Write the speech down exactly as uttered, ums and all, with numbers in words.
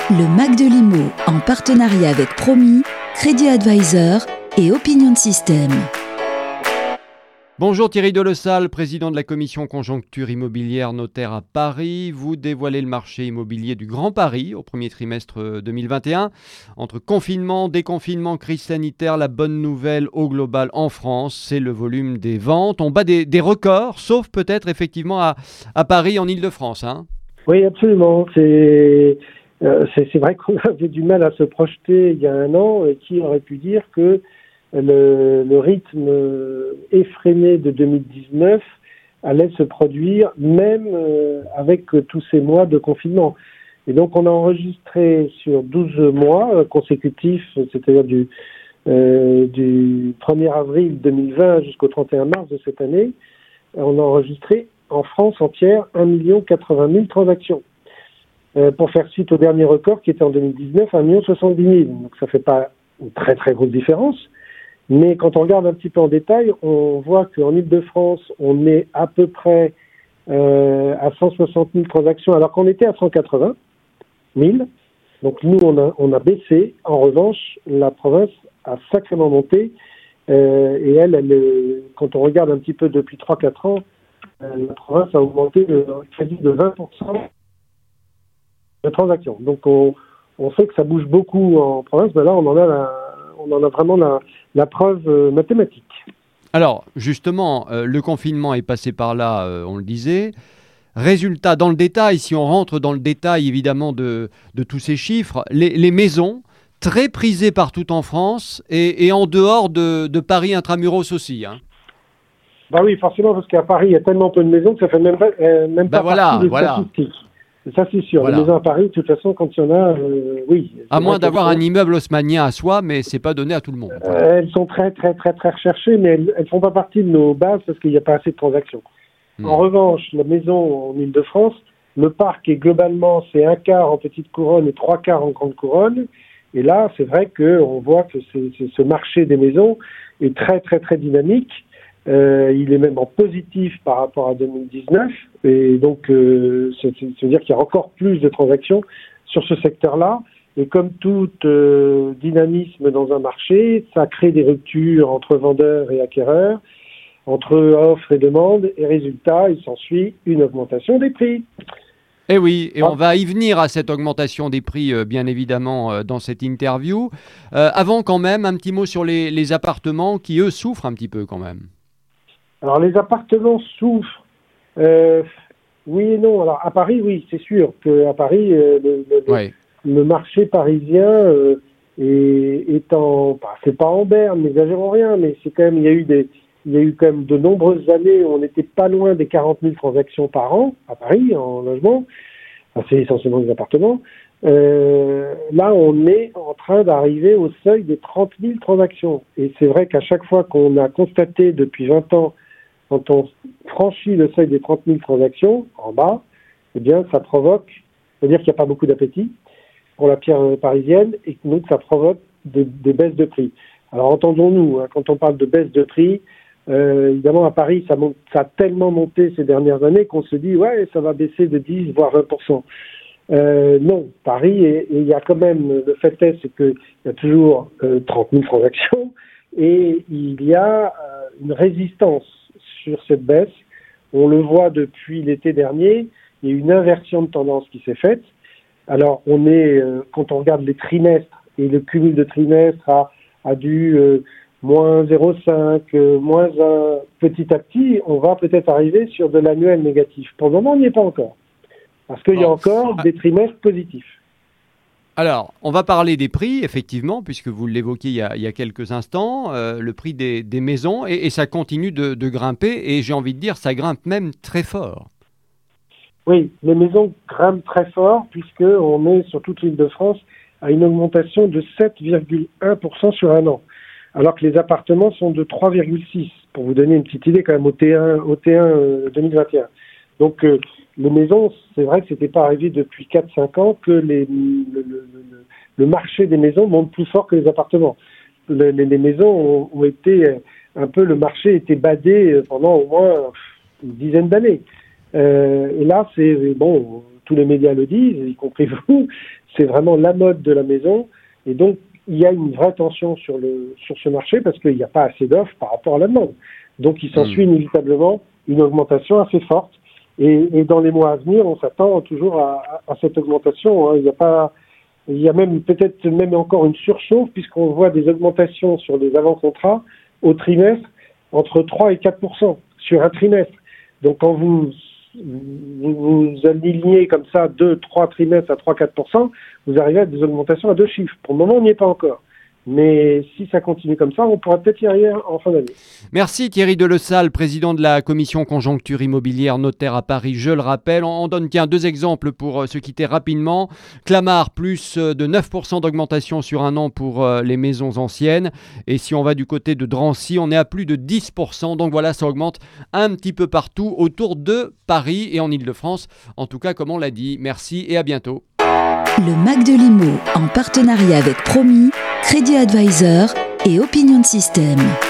Le Mac de l'Imo, en partenariat avec Promis, Crédit Advisor et Opinion System. Bonjour Thierry Delessal, président de la commission conjoncture immobilière notaire à Paris. Vous dévoilez le marché immobilier du Grand Paris au premier trimestre deux mille vingt et un. Entre confinement, déconfinement, crise sanitaire, la bonne nouvelle au global en France, c'est le volume des ventes. On bat des, des records, sauf peut-être effectivement à, à Paris en Ile-de-France. Hein. Oui, absolument. C'est, euh, c'est, c'est vrai qu'on avait du mal à se projeter il y a un an. Et qui aurait pu dire que Le, le rythme effréné de deux mille dix-neuf allait se produire même euh, avec tous ces mois de confinement. Et donc on a enregistré sur douze mois euh, consécutifs, c'est-à-dire du, euh, du premier avril deux mille vingt jusqu'au trente et un mars de cette année, on a enregistré en France entière un million quatre-vingt mille transactions. Euh, pour faire suite au dernier record qui était en deux mille dix-neuf, un million soixante-dix mille. Donc ça fait pas une très très grosse différence. Mais quand on regarde un petit peu en détail, on voit qu'en Ile-de-France, on est à peu près euh, à cent soixante mille transactions, alors qu'on était à cent quatre-vingt mille. Donc nous, on a, on a baissé. En revanche, la province a sacrément monté. Euh, et elle, elle, quand on regarde un petit peu depuis trois à quatre ans, euh, la province a augmenté de quasi de vingt pour cent de transactions. Donc on, on sait que ça bouge beaucoup en province, mais là, on en a la... on en a vraiment la, la preuve euh, mathématique. Alors, justement, euh, le confinement est passé par là, euh, on le disait. Résultat, dans le détail, si on rentre dans le détail, évidemment, de, de tous ces chiffres, les, les maisons, très prisées partout en France et, et en dehors de, de Paris intramuros aussi. Hein. Bah oui, forcément, parce qu'à Paris, il y a tellement peu de maisons que ça fait même pas, euh, même bah pas voilà, partie des voilà. statistiques. Ça, c'est sûr. Voilà. Les maisons à Paris, de toute façon, quand il y en a, euh, oui. À moins d'avoir sont... un immeuble haussmannien à soi, mais c'est pas donné à tout le monde. Euh, elles sont très, très, très, très recherchées, mais elles ne font pas partie de nos bases parce qu'il n'y a pas assez de transactions. Mmh. En revanche, la maison en Ile-de-France, le parc est globalement, c'est un quart en petite couronne et trois quarts en grande couronne. Et là, c'est vrai qu'on voit que c'est, c'est ce marché des maisons est très, très, très dynamique. Euh, il est même en positif par rapport à deux mille dix-neuf, et donc euh, ça veut dire qu'il y a encore plus de transactions sur ce secteur-là. Et comme tout euh, dynamisme dans un marché, ça crée des ruptures entre vendeurs et acquéreurs, entre offre et demande, et résultat, il s'ensuit une augmentation des prix. Eh oui, et ah. on va y venir à cette augmentation des prix, euh, bien évidemment, euh, dans cette interview. Euh, avant, quand même, un petit mot sur les, les appartements qui, eux, souffrent un petit peu quand même. Alors, les appartements souffrent. Euh, oui et non. Alors, à Paris, oui, c'est sûr qu'à Paris, euh, le, le, ouais. le marché parisien euh, est, est en... Bah, c'est pas en berne, n'exagérons rien, mais c'est quand même... Il y a eu des... Il y a eu quand même de nombreuses années où on n'était pas loin des quarante mille transactions par an, à Paris, en logement. Enfin, c'est essentiellement des appartements. Euh, là, on est en train d'arriver au seuil des trente mille transactions. Et c'est vrai qu'à chaque fois qu'on a constaté depuis vingt ans, quand on franchit le seuil des trente mille transactions, en bas, eh bien, ça provoque, c'est-à-dire qu'il n'y a pas beaucoup d'appétit pour la pierre parisienne, et donc ça provoque des, des baisses de prix. Alors, entendons-nous, hein, quand on parle de baisse de prix, euh, évidemment, à Paris, ça, monte, ça a tellement monté ces dernières années qu'on se dit, ouais, ça va baisser de dix, voire vingt pour cent. Euh, non, Paris, et il y a quand même, le fait est, c'est qu'il y a toujours euh, trente mille transactions, et il y a euh, une résistance sur cette baisse. On le voit depuis l'été dernier, il y a une inversion de tendance qui s'est faite. Alors, on est, euh, quand on regarde les trimestres, et le cumul de trimestres a, a dû euh, moins zéro virgule cinq, euh, moins un, petit à petit, on va peut-être arriver sur de l'annuel négatif. Pour le moment, on n'y est pas encore. Parce qu'il bon. y a encore ah. des trimestres positifs. Alors, on va parler des prix, effectivement, puisque vous l'évoquiez il y a, il y a quelques instants, euh, le prix des, des maisons, et, et ça continue de, de grimper, et j'ai envie de dire, ça grimpe même très fort. Oui, les maisons grimpent très fort, puisqu'on est sur toute l'Île-de-France à une augmentation de sept virgule un pour cent sur un an, alors que les appartements sont de trois virgule six, pour vous donner une petite idée quand même au T un, au T un euh, deux mille vingt et un. Donc, euh, les maisons, c'est vrai que ce n'était pas arrivé depuis quatre à cinq ans que les, le, le, le, le marché des maisons monte plus fort que les appartements. Le, les, les maisons ont, ont été un peu, le marché était badé pendant au moins une dizaine d'années. Euh, et là, c'est bon, tous les médias le disent, y compris vous, c'est vraiment la mode de la maison. Et donc, il y a une vraie tension sur, le, sur ce marché parce qu'il n'y a pas assez d'offres par rapport à la demande. Donc, il s'ensuit mmh. inévitablement une augmentation assez forte. Et, et dans les mois à venir, on s'attend toujours à, à, à cette augmentation. Hein. Il n'y a pas, il y a même peut-être même encore une surchauffe puisqu'on voit des augmentations sur les avant-contrats au trimestre entre trois et quatre pour cent sur un trimestre. Donc, quand vous vous, vous alignez comme ça deux, trois trimestres à trois à quatre pour cent, vous arrivez à des augmentations à deux chiffres. Pour le moment, on n'y est pas encore. Mais si ça continue comme ça, on pourra peut-être y arriver en fin d'année. Merci Thierry Delessal, président de la commission conjoncture immobilière, notaire à Paris. Je le rappelle, on donne tiens, deux exemples pour se quitter rapidement. Clamart, plus de neuf pour cent d'augmentation sur un an pour les maisons anciennes. Et si on va du côté de Drancy, on est à plus de dix pour cent. Donc voilà, ça augmente un petit peu partout autour de Paris et en Ile-de-France. En tout cas, comme on l'a dit, merci et à bientôt. Le Mac de l'Imo, en partenariat avec Promis, Crédit Advisor et Opinion System.